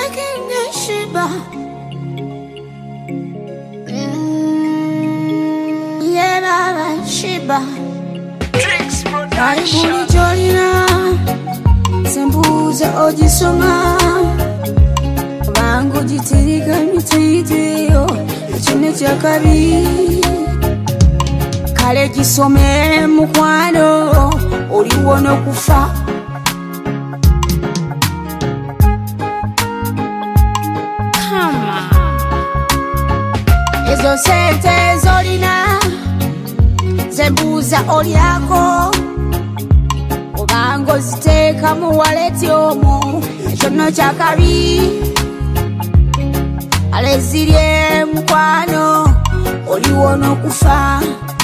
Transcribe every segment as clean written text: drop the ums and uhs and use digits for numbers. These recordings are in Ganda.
making a shiba. Yeah, baba, shiba. Karibuni Jolina, sembuza ojisoma. Bango jitirika mititio, chine chakabi. Kale jisome mukwano, oliwono kufa. Ezo sente zolina, zembuza oliako. Obango ziteka mu waleti omu, echono chakabi. Alezirye mukwano, oliwono kufa.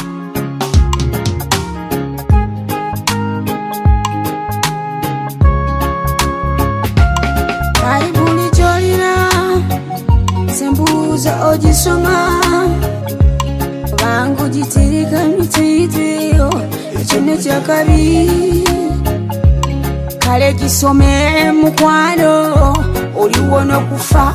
Karibuni Jolina, sembuza ojisoma. Bango jitirika mititio, echone chakabi. Kale jisome mukwano, oliwono kufa.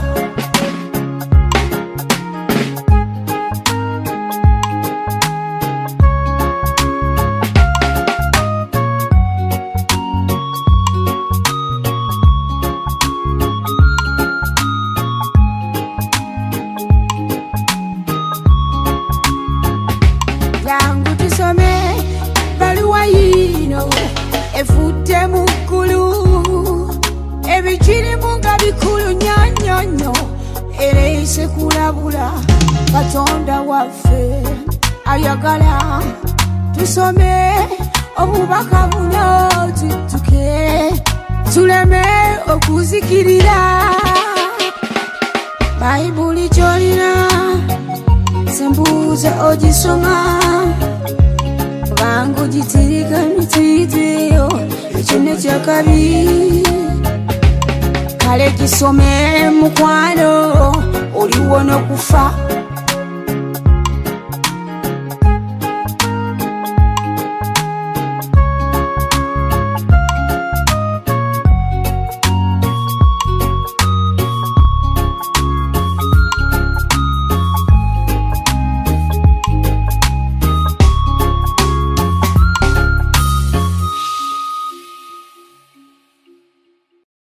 Yangu tusome baluwa yino, efute mukulu. Ebichiri munga bikulu nyanyonyo, ereise kulabula. Katonda waffe ayagala tusome obubaka buno tutuke, tuleme okuzikirira. Bayibuli Jolina, sembuza ojisoma. Bango jitirika mititio, echone chakabi. Kale jisome mukwano, oliwono kufa.